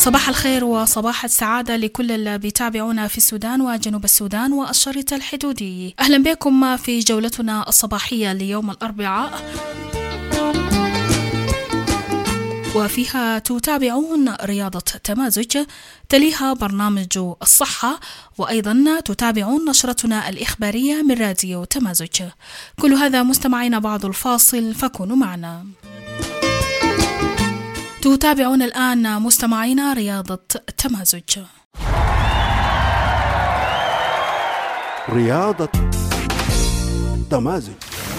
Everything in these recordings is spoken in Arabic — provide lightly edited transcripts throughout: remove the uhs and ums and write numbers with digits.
صباح الخير وصباح السعادة لكل اللي بيتابعونا في السودان وجنوب السودان والشريط الحدودي. أهلا بكم في جولتنا الصباحية ليوم الأربعاء، وفيها تتابعون رياضة تمازج، تليها برنامج الصحة، وأيضا تتابعون نشرتنا الإخبارية من راديو تمازج. كل هذا مستمعين بعد الفاصل، فكونوا معنا. تتابعون الآن مستمعين رياضة تمازج. رياضة تمازج.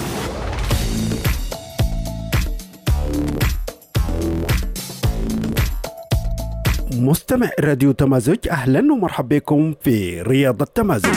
مستمع راديو تمازج، أهلا ومرحبا بكم في رياضة تمازج.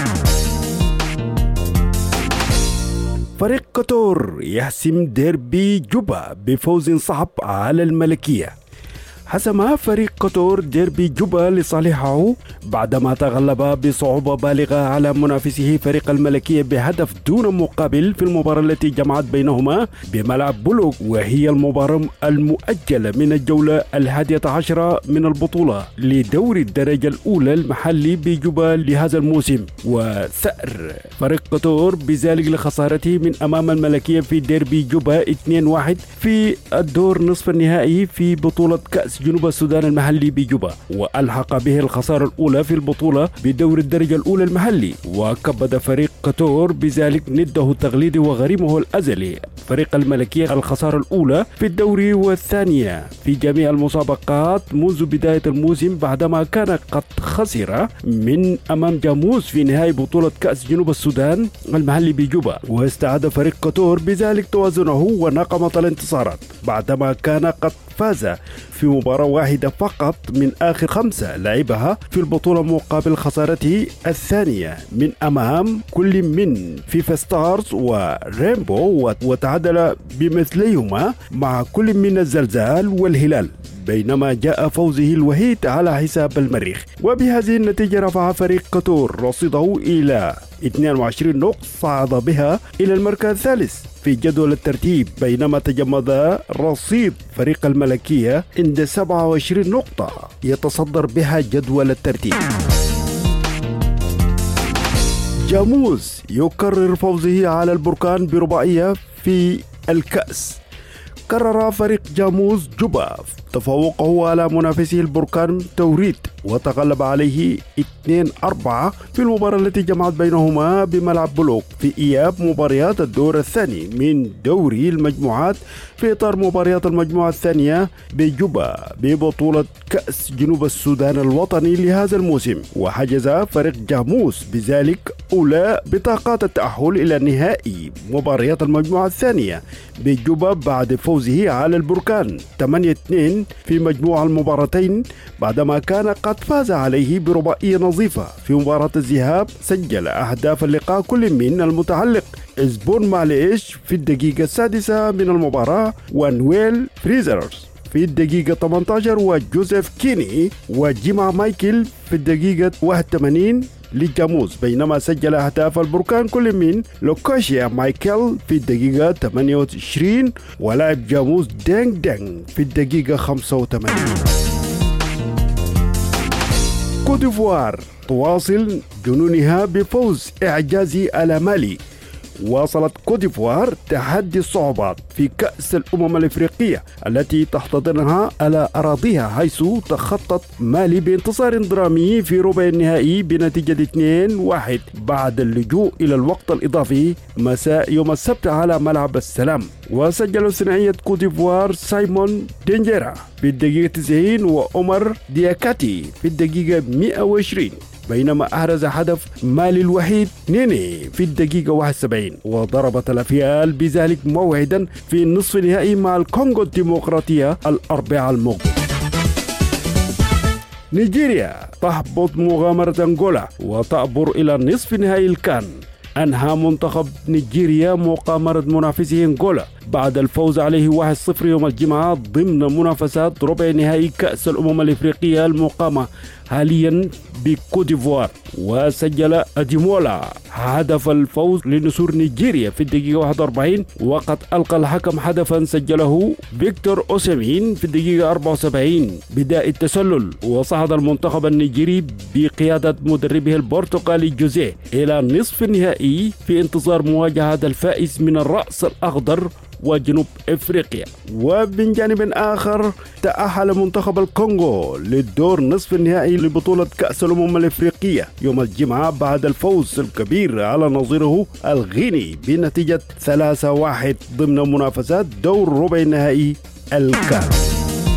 فريق قطر يحسم ديربي جوبا بفوز صعب على الملكية. حسم فريق قطر ديربي جوبا لصالحه بعدما تغلب بصعوبة بالغة على منافسه فريق الملكية بهدف دون مقابل في المباراة التي جمعت بينهما بملعب بلوك، وهي المباراة المؤجلة من الجولة 11 من البطولة لدوري الدرجة الأولى المحلي بجوبا لهذا الموسم. وثأر فريق قطر بذلك لخسارته من أمام الملكية في ديربي جوبا 2-1 في الدور نصف النهائي في بطولة كأس جنوب السودان المحلي بجوبا، وألحق به الخسارة الأولى في البطولة بدور الدرجة الأولى المحلي. وكبد فريق قطر بذلك نده التقليدي وغريمه الأزلي فريق الملكية الخسارة الأولى في الدوري والثانية في جميع المسابقات منذ بداية الموسم، بعدما كان قد خسر من أمام جاموس في نهاية بطولة كأس جنوب السودان المحلي بجوبا. واستعاد فريق قطر بذلك توازنه ونقمة الانتصارات بعدما كان قد فاز في مباراة واحدة فقط من آخر 5 لعبها في البطولة مقابل خسارته الثانية من أمام كل من فيفا ستارز وريمبو، وتعادل بمثليهما مع كل من الزلزال والهلال، بينما جاء فوزه الوحيد على حساب المريخ. وبهذه النتيجة رفع فريق قطر رصيده إلى 22 نقطة، صعد بها إلى المركز الثالث في جدول الترتيب، بينما تجمد رصيد فريق الملكية عند 27 نقطة يتصدر بها جدول الترتيب. جاموس يكرر فوزه على البركان برباعية في الكأس. قرر فريق جاموس جوبا تفوقه على منافسه البركان توريد وتغلب عليه 2-4 في المباراة التي جمعت بينهما بملعب بلوك في إياب مباريات الدور الثاني من دوري المجموعات في إطار مباريات المجموعة الثانية بجوبا ببطولة كأس جنوب السودان الوطني لهذا الموسم. وحجز فريق جاموس بذلك أولى بطاقات التأهل إلى نهائي مباريات المجموعة الثانية بجوبا بعد فوزه على البركان 8-2 في مجموع المباراتين، بعدما كان قد فاز عليه برباعية نظيفة. في مباراة الذهاب سجل أهداف اللقاء كل من المتعلق إزبون ماليش في الدقيقة 6 من المباراة، ونويل فريزرز في الدقيقة 18، وجوزيف كيني وجيما مايكل في الدقيقة 81 لجاموس، بينما سجل أهداف البركان كل من لوكاشيا مايكل في الدقيقة 28 ولاعب جاموس دينغ دينغ في الدقيقة 85. كوت ديفوار تواصل جنونها بفوز إعجازي على مالي. واصلت كوت ديفوار تحدي الصعوبات في كأس الأمم الإفريقية التي تحتضنها على أراضيها، حيث تخطت مالي بانتصار درامي في ربع النهائي بنتيجة 2-1 بعد اللجوء إلى الوقت الإضافي مساء يوم السبت على ملعب السلام. وسجل ثنائية كوت ديفوار سايمون دينجيرا في الدقيقة 90 وعمر دياكاتي في الدقيقة 120، بينما أحرز هدف مالي الوحيد نيني في الدقيقة 71. وضربت الأفيال بذلك موعدا في نصف النهائي مع الكونغو الديمقراطية الأربعاء المقبل. نيجيريا تهبط مغامرة أنغولا وتعبر إلى نصف نهائي الكان. أنهى منتخب نيجيريا مغامرة منافسه أنغولا بعد الفوز عليه 1-0 يوم الجمعة ضمن منافسات ربع نهائي كأس الأمم الإفريقية المقامة حاليا بكوت ديفوار. وسجل أديمولا هدف الفوز لنسور نيجيريا في الدقيقة 41، وقد ألقى الحكم هدفا سجله فيكتور أوسيمين في الدقيقة 74 بداء التسلل. وصعد المنتخب النيجيري بقيادة مدربه البرتغالي جوزيه إلى نصف النهائي في انتظار مواجهة الفائز من الرأس الأخضر وجنوب إفريقيا. ومن جانب آخر تأهل منتخب الكونغو للدور نصف النهائي لبطولة كأس الأمم الإفريقية يوم الجمعة بعد الفوز الكبير على نظيره الغيني بنتيجة 3-1 ضمن منافسات دور ربع النهائي الكاس.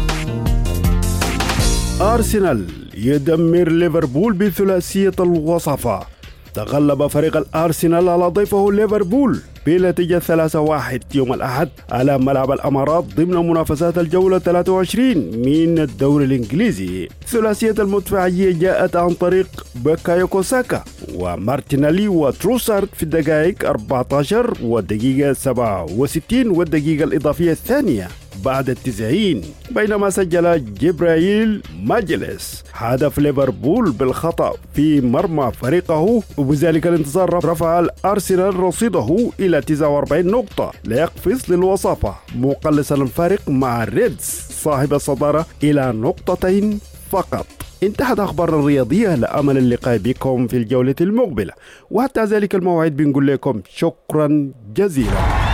أرسنال يدمر ليفربول بثلاثية الوصفة. تغلب فريق الأرسنال على ضيفه ليفربول بنتيجة 3-1 يوم الأحد على ملعب الأمارات ضمن منافسات الجولة 23 من الدوري الإنجليزي. ثلاثية المدفعية جاءت عن طريق بوكايو ساكا ومارتينيلي وتروسارد في الدقائق 14 والدقيقة 67 والدقيقة الإضافية الثانية بعد 90، بينما سجل جبرائيل ماجلس هدف ليفربول بالخطأ في مرمى فريقه، وبذلك الانتصار رفع الأرسنال رصيده إلى 49 نقطة ليقفز للوصافة، مقلصا الفارق مع الريدز صاحب الصدارة إلى نقطتين فقط. انتهت أخبارنا الرياضية، لأمل اللقاء بكم في الجولة المقبلة، وحتى ذلك الموعد بنقول لكم شكرا جزيلا.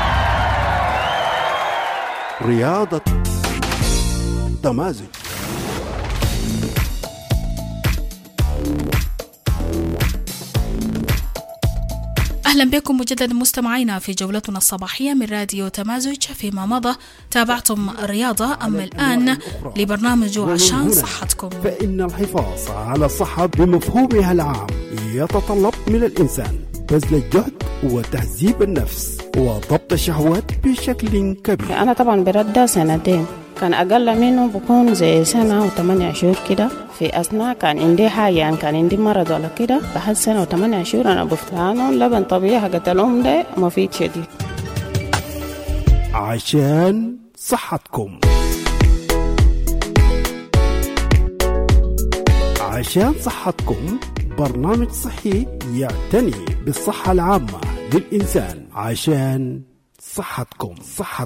رياضة تمازج. أهلا بكم مجددا مستمعينا في جولتنا الصباحية من راديو تمازج. فيما مضى تابعتم الرياضة، أما الآن لبرنامج عشان صحتكم. فإن الحفاظ على الصحة بمفهومها العام يتطلب من الإنسان بذل الجهد وتهذيب النفس وضبط الشهوات بشكل كبير. أنا طبعا برده 2 كان أقل منه بكون زي 1 و8 شهور كده. في أثناء كان عندي حاجة، يعني كان عندي مرض ولا كده، بعد 1 و8 شهور أنا بفتانه لبن طبيعي حقت الأم ده مفيد شديد. عشان صحتكم. عشان صحتكم برنامج صحي يعتني بالصحة العامة للإنسان. عشان صحتكم.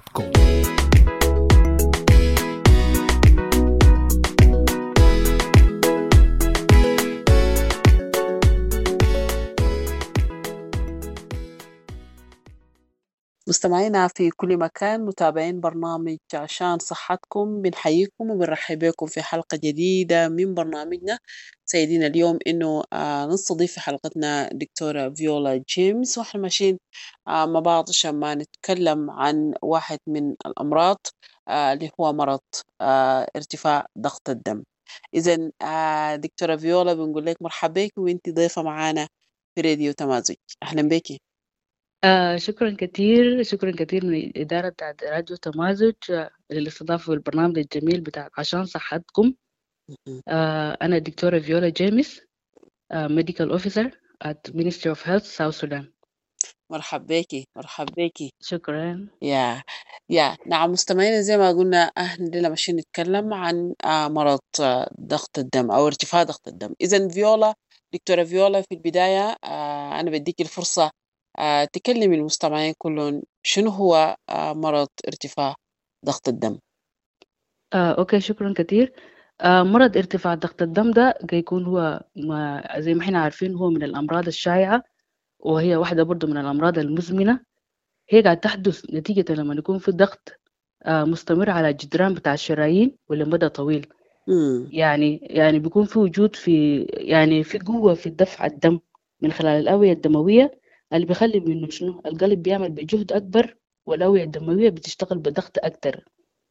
مستمعينا في كل مكان، متابعين برنامج عشان صحتكم، بنحييكم وبنرحب بكم في حلقة جديدة من برنامجنا. سيدنا اليوم إنه نستضيف في حلقتنا دكتورة فيولا جيمس، وإحنا ماشيين مع بعض عشان ما نتكلم عن واحد من الأمراض اللي هو مرض ارتفاع ضغط الدم. إذن دكتورة فيولا بنقول لك مرحبا بك، وإنتي ضيفة معانا في راديو تمازج. أهلا بك. شكرا كتير من إدارة بتاعت راديو تمازج للاستضافة في البرنامج الجميل بتاع عشان صحتكم. أنا الدكتورة فيولا جيمس، Medical Officer at Ministry of Health South Sudan. مرحبا بك. شكرا. نعم مستمعينا، زي ما قلنا احنا ماشيين نتكلم عن مرض ضغط الدم او ارتفاع ضغط الدم. اذا فيولا، دكتورة فيولا، في البداية انا بديك الفرصة تكلمي المستمعين كلهم شنو هو مرض ارتفاع ضغط الدم. اوكي، شكرا كتير. مرض ارتفاع ضغط الدم ده يكون هو زي ما احنا عارفين هو من الأمراض الشائعة، وهي واحدة برضو من الأمراض المزمنة. هي قاعد تحدث نتيجة لما يكون في ضغط مستمر على الجدران بتاع الشرايين ولمدى طويل. يعني بيكون في وجود في قوة في دفع الدم من خلال الأوعية الدموية، اللي بيخلي منه شنو القلب بيعمل بجهد أكبر والأوعية الدموية بتشتغل بضغط أكتر.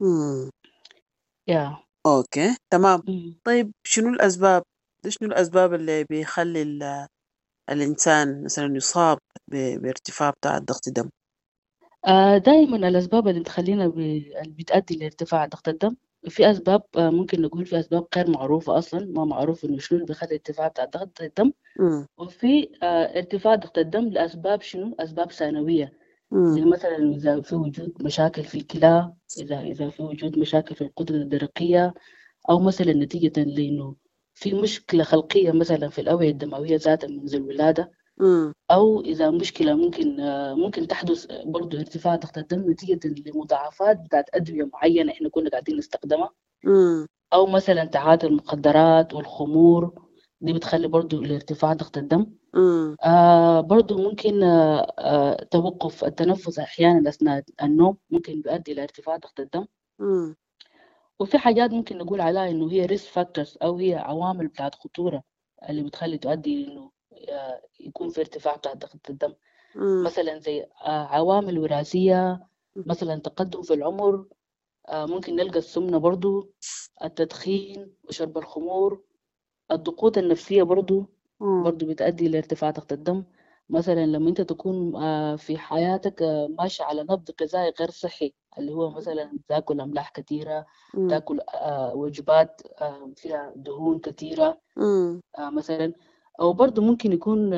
اوكي تمام. طيب شنو الأسباب اللي بيخلي الإنسان مثلا يصاب بارتفاع بتاع ضغط الدم؟ دائما الأسباب اللي اللي بتؤدي لارتفاع ضغط الدم، في أسباب ممكن نقول في أسباب غير معروفة أصلا، ما معروف إنه شنو اللي بيخلي ارتفاع بتاع ضغط الدم. وفي ارتفاع ضغط الدم لأسباب شنو؟ أسباب ثانوية، زي مثلا إذا في وجود مشاكل في الكلى، إذا في وجود مشاكل في الغدة الدرقية، أو مثلا نتيجة لأنه في مشكلة خلقية مثلا في الأوعية الدموية ذاتها منذ الولادة، مم. أو إذا مشكلة ممكن تحدث برضو ارتفاع ضغط الدم نتيجة لمضاعفات بتاعت أدوية معينة إحنا كنا قاعدين نستخدمها، مم. أو مثلا تعاطي المخدرات والخمور، دي بتخلي برضو الارتفاع ضغط الدم. مم. برضو ممكن توقف التنفس أحيانا أثناء النوم ممكن يؤدي إلى ارتفاع ضغط الدم. مم. وفي حاجات ممكن نقول عليها إنه هي risk factors أو هي عوامل بتاعت خطورة اللي بتخلي تؤدي إنه يكون في ارتفاع بتاع ضغط الدم، مم. مثلا زي عوامل وراثية، مثلا تقدم في العمر، ممكن نلقى السمنة برضو، التدخين وشرب الخمور، الضغوط النفسية برضو مم. بتؤدي لارتفاع ضغط الدم. مثلا لما انت تكون في حياتك ماشي على نبض غذائي غير صحي، اللي هو مثلا تاكل املاح كثيره، مم. تاكل وجبات فيها دهون كثيره مم. مثلا، او برضه ممكن يكون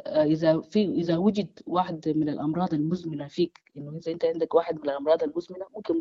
اذا وجد واحد من الامراض المزمنه فيك، انه اذا انت عندك واحد من الامراض المزمنه ممكن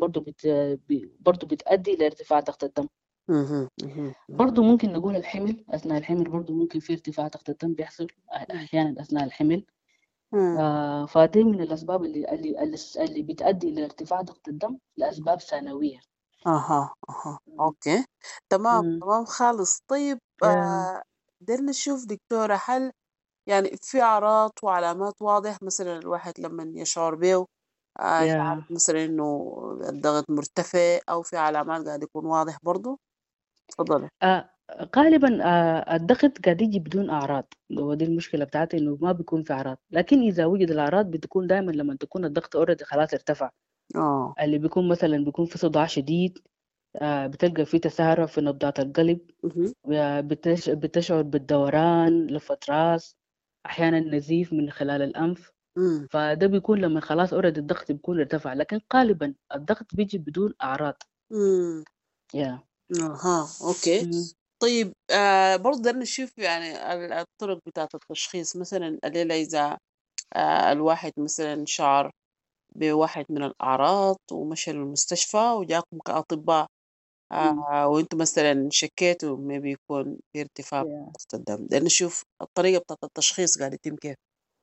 برضه بتؤدي لارتفاع ضغط الدم. مهم. مهم. برضو ممكن نقول الحمل، أثناء الحمل برضو ممكن في ارتفاع ضغط الدم بيحصل أحيانا أثناء الحمل. مم. فدي من الأسباب اللي بتؤدي لارتفاع ضغط الدم لأسباب ثانوية. اها اها اوكي. تمام مم. تمام خالص. طيب يا قدرنا نشوف دكتورة، هل يعني في أعراض وعلامات واضح مثلا الواحد لما يشعر به يعرف يا مثلا إنه الضغط مرتفع، أو في علامات قاعد يكون واضح برضو؟ تفضلي. آه، غالبا الضغط قاعد يجي بدون أعراض، ودي المشكلة بتاعتي إنه ما بيكون في أعراض، لكن إذا وجد الأعراض بتكون دائما لما تكون الضغط أوريدي خلاص ارتفع، اه. اللي بيكون مثلا بيكون في صداع شديد، بتلقى في تسارع في نبضات القلب، مهم. بتشعر بالدوران لفترات، أحيانا نزيف من خلال الأنف. مم. فده بيكون لما خلاص أوريدي الضغط بيكون ارتفع، لكن غالبا الضغط بيجي بدون أعراض. مم. يا اها اوكي. مم. طيب برضه بدنا نشوف يعني الطرق بتاعة التشخيص، مثلا الليلة إذا الواحد مثلا شعر بواحد من الأعراض ومشى للمستشفى وجاكم كأطباء، مم. وانتم مثلا شكيتوا ما بيكون في ارتفاع في يا ضغط الدم، بدنا نشوف الطريقة بتاعة التشخيص قاعد يتم كيف.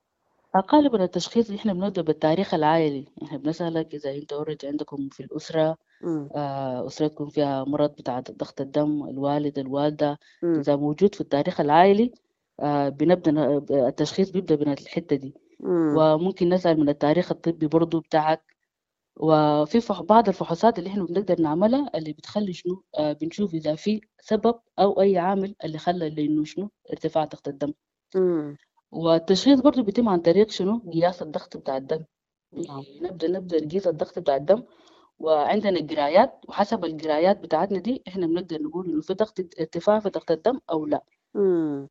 غالبا التشخيص احنا بنبدأ بالتاريخ العائلي، احنا بنسألك إذا انت اوريدي عندكم في الأسرة، مم. أسرتكم فيها مرض بتاع ضغط الدم، الوالد الوالدة، مم. إذا موجود في التاريخ العائلي بنبدأ التشخيص بيبدأ من الحتة دي. مم. وممكن نسأل من التاريخ الطبي برضو بتاعك. وفي بعض الفحوصات اللي احنا بنقدر نعملها اللي بتخلي شنو بنشوف إذا في سبب أو أي عامل اللي خلى إنه شنو ارتفاع ضغط الدم. مم. والتشخيص برضو بيتم عن طريق شنو قياس الضغط بتاع الدم. نعم. نبدأ نقيس الضغط بتاع الدم، وعندنا قرايات، وحسب القرايات بتاعتنا دي احنا بنقدر نقول انه في ارتفاع في ضغط الدم او لا. مم.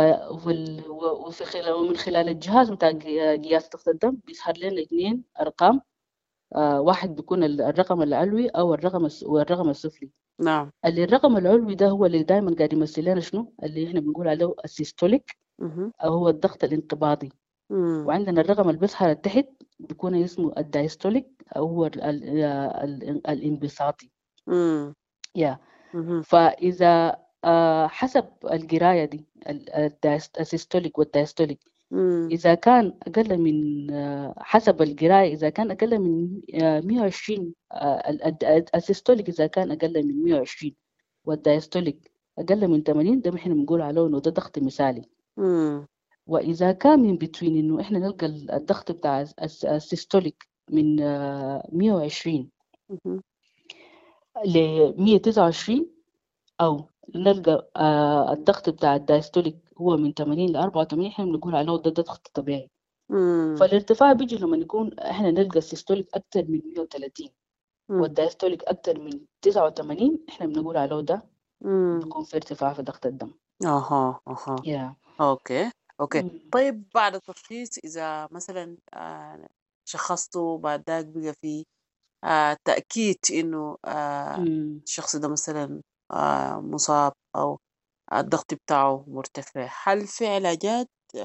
ومن خلال الجهاز بتاع قياس ضغط الدم بيظهر لنا 2 ارقام، واحد بيكون الرقم العلوي او والرقم السفلي. نعم. اللي الرقم العلوي ده هو اللي دايما قاعد يمثل لنا شنو اللي احنا بنقول عليه السيستوليك، مهم. او هو الضغط الانقباضي. مم. وعندنا الرقم اللي بيظهر تحت بيكون اسمه الدايستوليك، او هو الانبساطي. مم. يا مهم. فإذا حسب القراية دي السيستوليك والدايستوليك، مم. إذا كان أقل من حسب القراية، إذا كان أقل من 120، السيستوليك إذا كان أقل من 120 والدايستوليك أقل من 80، ده إحنا بنقول عليه إنه ده ضغط مثالي. مم. وإذا كان من بتوين إنه إحنا نلقى الضغط بتاع السيستوليك من 120 مهم. ل 129، أو نلقى الضغط بتاع الدايستوليك هو من 80 ل 84، إحنا بنقول عليه ده ضغط طبيعي. مم. فالارتفاع بيجي لما يكون إحنا نلقى السيستوليك أكتر من 130 مم. والدايستوليك أكتر من 89، إحنا بنقول عليه ده مم. بيكون في ارتفاع في ضغط الدم. اها اها يا اوكي اوكي. مم. طيب بعد التشخيص إذا مثلا شخصته بعد ذاك بقى في تأكيد إنه مم. الشخص ده مثلا مصاب أو الضغط بتاعه مرتفع، هل في علاجات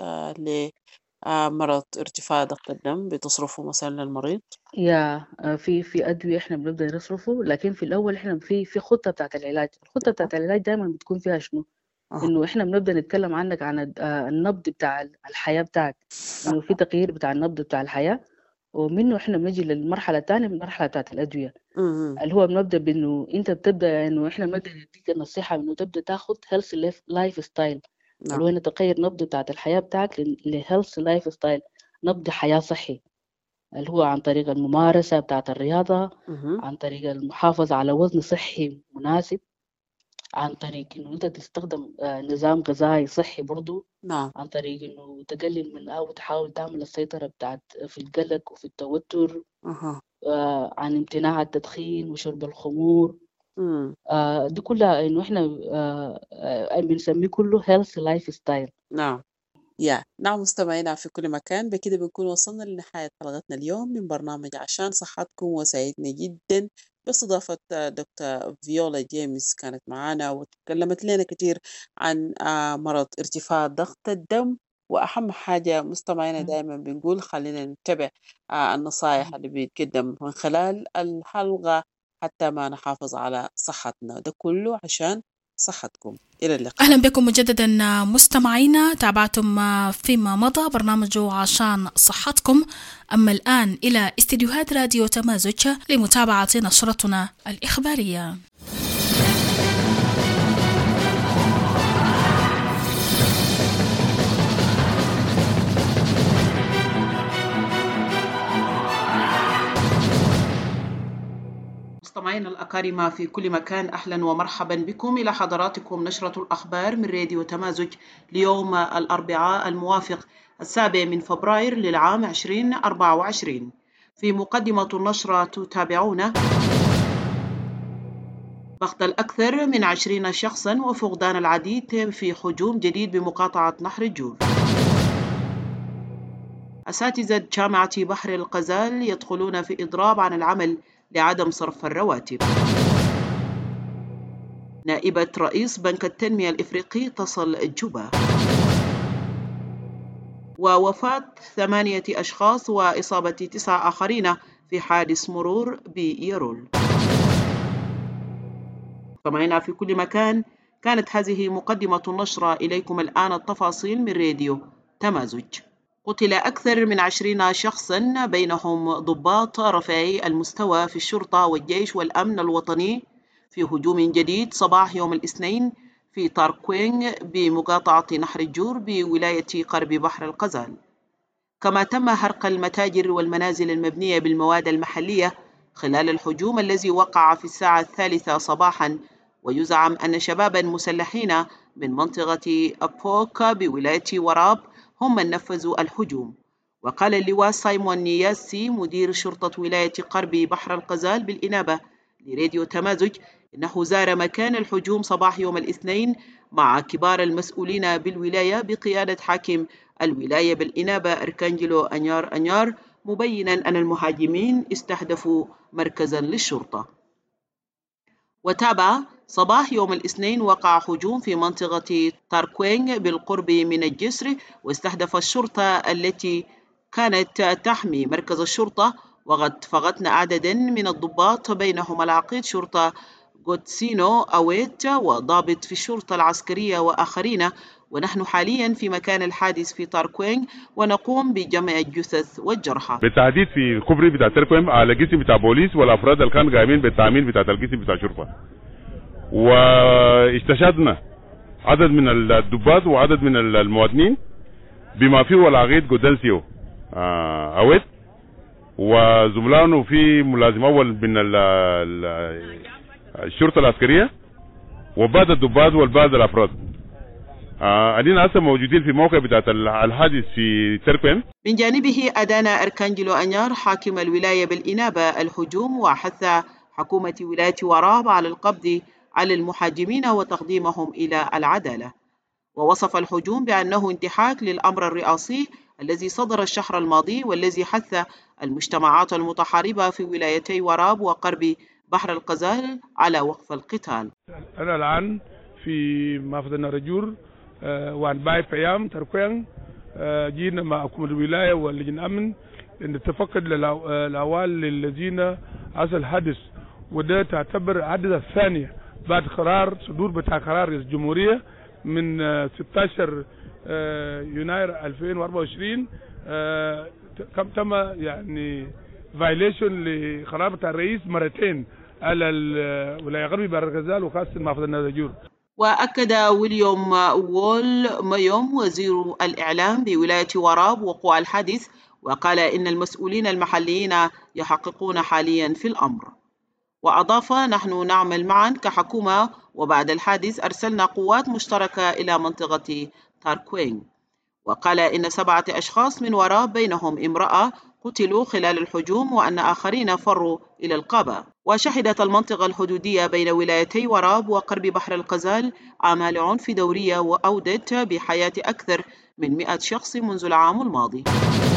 لمرض ارتفاع ضغط الدم بتصرفه مثلا للمريض؟ يا في أدوية إحنا بنبدأ نصرفه، لكن في الأول إحنا في خطة بتاعت العلاج. الخطة بتاعت العلاج دايما بتكون فيها شنو إنه إحنا بنبدأ نتكلم عنك عن النبض بتاع الحياة بتاعك، إنه في تغيير بتاع النبض بتاع الحياة، ومنه إحنا بنجي للمرحلة الثانية من المرحلة بتاعت الأدوية، اللي هو بنبدأ بإنه أنت بتبدأ إنه إحنا بنبدأ نديك النصيحة إنه تبدأ تاخد healthy life style، اللي هو إنه تغير نبض بتاعت الحياة بتاعك لhealthy life style، نبض حياة صحي، اللي هو عن طريق الممارسة بتاعت الرياضة، عن طريق المحافظة على وزن صحي مناسب، عن طريق إنه أنت تستخدم نظام غذائي صحي برضو، عن طريق إنه تقلل من أو تحاول تعمل السيطرة بتاعت في القلق وفي التوتر، عن امتناع التدخين وشرب الخمور، دي كلها إنه إحنا بنسميه كله healthy lifestyle. نعم مستمعينا في كل مكان، بكده بنكون وصلنا لنهاية حلقتنا اليوم من برنامج عشان صحتكم، وسعيدنا جدا باستضافة دكتور فيولا جيمس، كانت معنا وتكلمت لنا كتير عن مرض ارتفاع ضغط الدم. وأهم حاجة مستمعينا دائما بنقول خلينا نتبع النصائح اللي بيتقدم من خلال الحلقة حتى ما نحافظ على صحتنا، ده كله عشان صحتكم. إلى اللقاء. أهلا بكم مجددا مستمعينا، تابعتم فيما مضى برنامج عشان صحتكم. أما الآن إلى استديوهات راديو تمازج لمتابعة نشرتنا الإخبارية. مستمعينا الأكارم في كل مكان، أهلا ومرحبا بكم إلى حضراتكم نشرة الأخبار من راديو تمازج ليوم الأربعاء الموافق 7 من فبراير للعام 2024. في مقدمة النشرة تتابعون مقتل أكثر من 20 شخصا وفقدان العديد في هجوم جديد بمقاطعة نهر الجور. أساتذة جامعة بحر الغزال يدخلون في إضراب عن العمل لعدم صرف الرواتب. نائبة رئيس بنك التنمية الإفريقي تصل جوبا. ووفاة 8 أشخاص وإصابة 9 آخرين في حادث مرور بيرول. سمعنا في كل مكان، كانت هذه مقدمة النشرة. إليكم الآن التفاصيل من راديو تمازج. قتل أكثر من 20 شخصاً بينهم ضباط رفيعي المستوى في الشرطة والجيش والأمن الوطني في هجوم جديد صباح يوم الاثنين في تاركوينغ بمقاطعة نهر الجور بولاية غرب بحر الغزال. كما تم حرق المتاجر والمنازل المبنية بالمواد المحلية خلال الهجوم الذي وقع في الساعة 3 صباحاً، ويزعم أن شباباً مسلحين من منطقة أبوكا بولاية وراب هم من نفذوا الهجوم. وقال اللواء سايمون نياسي مدير شرطة ولاية غرب بحر الغزال بالإنابة لراديو تمازج إنه زار مكان الهجوم صباح يوم الاثنين مع كبار المسؤولين بالولاية بقيادة حاكم الولاية بالإنابة أركانجلو أنيار، مبينا أن المهاجمين استهدفوا مركزا للشرطة. وتابع صباح يوم الاثنين وقع هجوم في منطقة تاركوينغ بالقرب من الجسر، واستهدف الشرطة التي كانت تحمي مركز الشرطة، وقد فقدنا عددا من الضباط بينهم العقيد شرطة غوتسينو أويت وضابط في الشرطة العسكرية وآخرين. ونحن حاليا في مكان الحادث في تاركوينغ ونقوم بجمع الجثث والجرحى. بالتحديد في الكوبري بتاع تاركوينغ على جسم بتاع بوليس والافراد اللي كانوا قايمين بالتامين بتاع الجسم بتاع شرطه، واستشهدنا عدد من الضباط وعدد من المواطنين بما فيه العقيد جودنسيو اويت وزملائه في ملازم اول من الشرطه العسكريه وبعض الضباط والبعض الافراد. أدينا هسه موجودين في موقع بتاعت الحادث في تركوين. من جانبه أدان أركانجلو أنيار حاكم الولاية بالإنابة الهجوم، وحث حكومة ولاية وراب على القبض على المحاجمين وتقديمهم إلى العدالة. ووصف الهجوم بأنه انتهاك للأمر الرئاسي الذي صدر الشهر الماضي، والذي حث المجتمعات المتحاربة في ولايتي وراب وغرب بحر الغزال على وقف القتال. أنا الآن في محافظة نهر الجور وعن باي فيام تركوينغ، جينا مع حكومة الولاية واللجنة الأمن لنتفقد الأوائل الذين حصل الحادث، وده تعتبر الحادثة الثانية بعد قرار صدور بتاع قرار رئيس الجمهورية من 16 يناير 2024 كم تم يعني فايليشن لقرار بتاع الرئيس مرتين على الولاية غربي بحر الغزال وخاصة محافظة نادجور. وأكد ويليام وول ميوم وزير الإعلام بولاية وراب وقوع الحادث، وقال إن المسؤولين المحليين يحققون حاليا في الأمر. وأضاف: نحن نعمل معا كحكومة، وبعد الحادث أرسلنا قوات مشتركة إلى منطقة تاركوينغ. وقال إن 7 أشخاص من وراب بينهم امرأة قتلوا خلال الهجوم، وأن آخرين فروا إلى القابة. وشهدت المنطقة الحدودية بين ولايتي وراب وقرب بحر الغزال أعمال عنف دورية وأودت بحياة أكثر من 100 شخص منذ العام الماضي.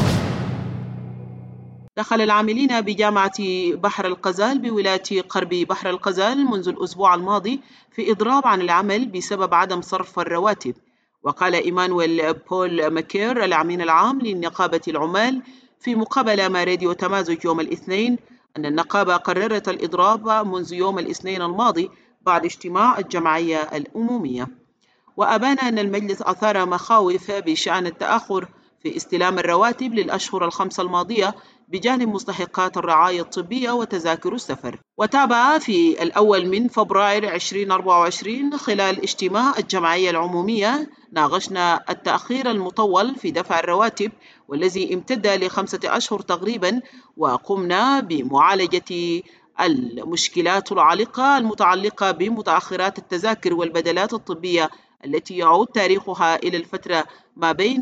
دخل العاملين بجامعة بحر الغزال بولاية قرب بحر الغزال منذ الأسبوع الماضي في إضراب عن العمل بسبب عدم صرف الرواتب. وقال إيمانويل بول ماكير الأمين العام لنقابة العمال في مقابلة مع راديو تمازج يوم الاثنين أن النقابة قررت الإضراب منذ يوم الاثنين الماضي بعد اجتماع الجمعية الأمومية. وأبان أن المجلس أثار مخاوف بشأن التأخر في استلام الرواتب للأشهر ال5 الماضية بجانب مستحقات الرعاية الطبية وتذاكر السفر. وتابع في الأول من فبراير 2024 خلال اجتماع الجمعية العمومية ناقشنا التأخير المطول في دفع الرواتب والذي امتد ل5 أشهر تقريبا، وقمنا بمعالجة المشكلات العالقة المتعلقة بمتأخرات التذاكر والبدلات الطبية التي يعود تاريخها إلى الفترة ما بين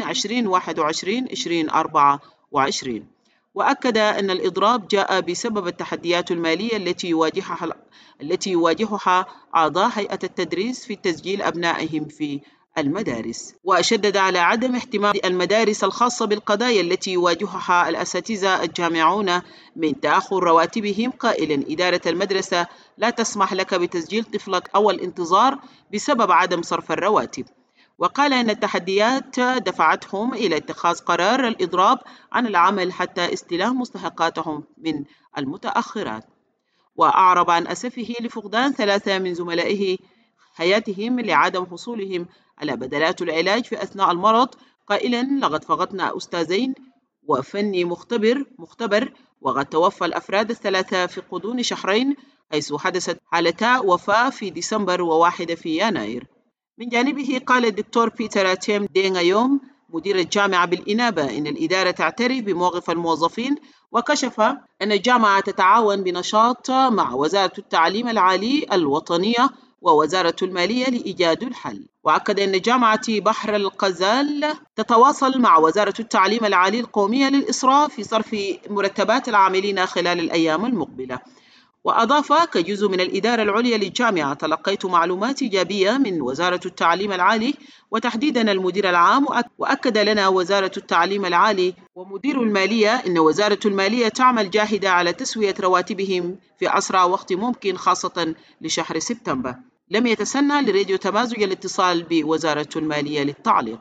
2021-2024. وأكد أن الإضراب جاء بسبب التحديات المالية التي يواجهها أعضاء هيئة التدريس في تسجيل أبنائهم في المدارس. وشدد على عدم اهتمام المدارس الخاصة بالقضايا التي يواجهها الأساتذة الجامعون من تأخر رواتبهم، قائلا: إدارة المدرسة لا تسمح لك بتسجيل طفلك أو الانتظار بسبب عدم صرف الرواتب. وقال أن التحديات دفعتهم إلى اتخاذ قرار الإضراب عن العمل حتى استلام مستحقاتهم من المتأخرات. وأعرب عن أسفه لفقدان 3 من زملائه حياتهم لعدم حصولهم على بدلات العلاج في أثناء المرض، قائلا: لقد فقدنا أستاذين وفني مختبر، وقد توفى الأفراد ال3 في غضون شهرين، حيث حدثت حالتا وفاة في ديسمبر و1 في يناير. من جانبه قال الدكتور بيتر تيم دينغ يوم مدير الجامعة بالإنابة إن الإدارة تعترف بموقف الموظفين، وكشف أن الجامعة تتعاون بنشاط مع وزارة التعليم العالي الوطنية ووزارة المالية لإيجاد الحل. وأكد أن جامعة بحر الغزال تتواصل مع وزارة التعليم العالي القومية للإسراف في صرف مرتبات العاملين خلال الأيام المقبلة. وأضاف: كجزء من الإدارة العليا للجامعة تلقيت معلومات إيجابية من وزارة التعليم العالي وتحديدا المدير العام، وأكد لنا وزارة التعليم العالي ومدير المالية أن وزارة المالية تعمل جاهدة على تسوية رواتبهم في أسرع وقت ممكن، خاصة لشهر سبتمبر. لم يتسنى لراديو تمازج الاتصال بوزارة المالية للتعليق.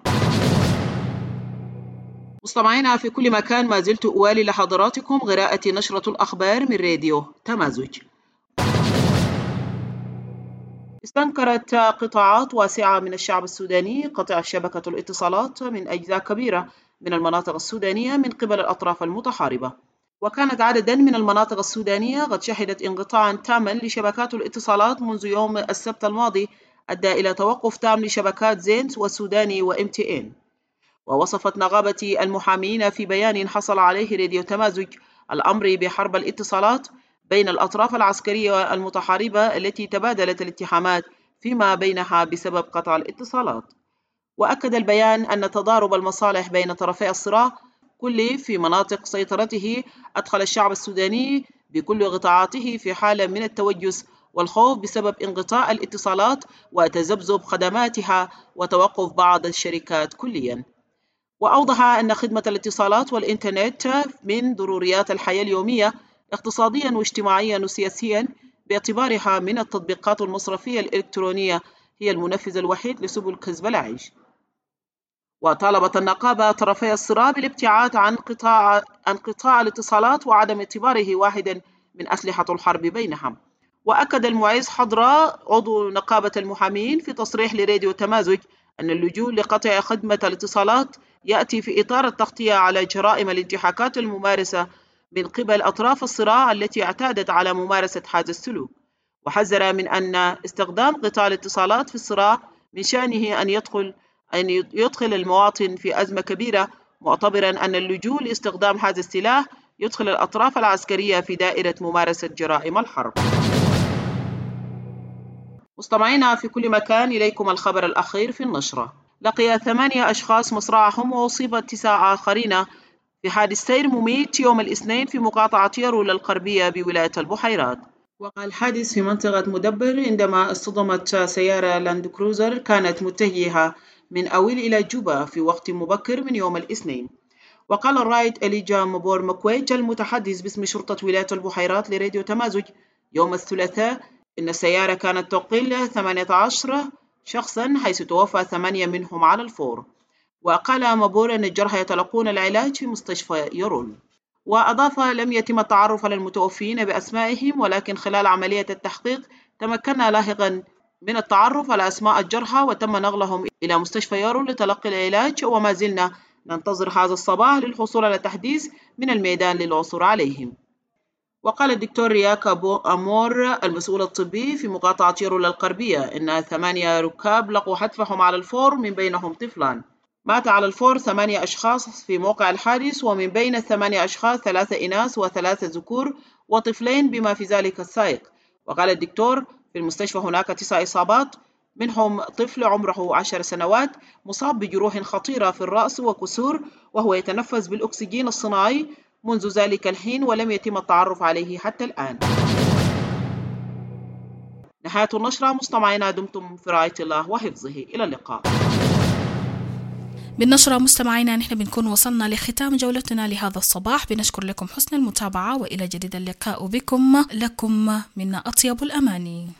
مستمعينا في كل مكان، ما زلت أوالي لحضراتكم قراءة نشرة الأخبار من راديو تمازج. استنكرت قطاعات واسعة من الشعب السوداني قطع شبكة الاتصالات من أجزاء كبيرة من المناطق السودانية من قبل الأطراف المتحاربة. وكانت عددا من المناطق السودانية قد شهدت انقطاعا تاما لشبكات الاتصالات منذ يوم السبت الماضي أدى إلى توقف تام لشبكات زينت والسوداني وMTN. ووصفت نقابة المحامين في بيان حصل عليه راديو تمازج الأمر بحرب الاتصالات بين الأطراف العسكرية المتحاربة التي تبادلت الاتهامات فيما بينها بسبب قطع الاتصالات. وأكد البيان أن تضارب المصالح بين طرفي الصراع كل في مناطق سيطرته أدخل الشعب السوداني بكل قطاعاته في حالة من التوجس والخوف بسبب انقطاع الاتصالات وتذبذب خدماتها وتوقف بعض الشركات كلياً. وأوضح أن خدمة الاتصالات والإنترنت من ضروريات الحياة اليومية اقتصادياً واجتماعياً وسياسياً، باعتبارها من التطبيقات المصرفية الإلكترونية هي المنفذ الوحيد لسبل كسب العيش. وطالبت النقابة طرفي الصراع بالابتعاد عن قطاع الاتصالات وعدم اعتباره واحداً من أسلحة الحرب بينهم. وأكد المعز حضراء عضو نقابة المحامين في تصريح لراديو تمازج أن اللجوء لقطع خدمة الاتصالات يأتي في إطار التغطية على جرائم الانتهاكات الممارسة من قبل أطراف الصراع التي اعتادت على ممارسة هذا السلوك، وحذر من أن استخدام قطاع الاتصالات في الصراع من شأنه أن يدخل المواطن في أزمة كبيرة، معتبرا أن اللجوء لاستخدام هذا السلاح يدخل الأطراف العسكرية في دائرة ممارسة جرائم الحرب. مستمعينا في كل مكان، إليكم الخبر الأخير في النشرة. لقي 8 أشخاص مصرعهم وأصيب 9 آخرين في حادث سير مميت يوم الاثنين في مقاطعة يرول الغربية بولاية البحيرات. وقع الحادث في منطقة مدبر عندما اصطدمت سيارة لاند كروزر كانت متجهة من أويل إلى جوبا في وقت مبكر من يوم الاثنين. وقال الرائد إليجا مبور مكويج المتحدث باسم شرطة ولاية البحيرات لراديو تمازج يوم الثلاثاء إن السيارة كانت تقل 18 شخصا، حيث توفى 8 منهم على الفور. وقال مبور أن الجرحى يتلقون العلاج في مستشفى يرول. وأضاف: لم يتم التعرف على المتوفين بأسمائهم، ولكن خلال عملية التحقيق تمكنا لاحقا من التعرف على أسماء الجرحى وتم نقلهم إلى مستشفى يرول لتلقي العلاج، وما زلنا ننتظر هذا الصباح للحصول على تحديث من الميدان للعثور عليهم. وقال الدكتور رياك أبو أمور المسؤول الطبي في مقاطعة يرول الغربية إن 8 ركاب لقوا حتفهم على الفور، من بينهم طفلان. مات على الفور 8 أشخاص في موقع الحادث، ومن بين 8 أشخاص 3 إناث و3 ذكور وطفلين بما في ذلك السائق. وقال الدكتور في المستشفى هناك 9 إصابات، منهم طفل عمره 10 سنوات مصاب بجروح خطيرة في الرأس وكسور، وهو يتنفس بالأكسجين الصناعي منذ ذلك الحين ولم يتم التعرف عليه حتى الآن. نهاية النشرة. مستمعينا دمتم في رعاية الله وحفظه، إلى اللقاء. بالنشرة مستمعينا نحن بنكون وصلنا لختام جولتنا لهذا الصباح. بنشكر لكم حسن المتابعة، وإلى جديد اللقاء بكم. لكم منا أطيب الأماني.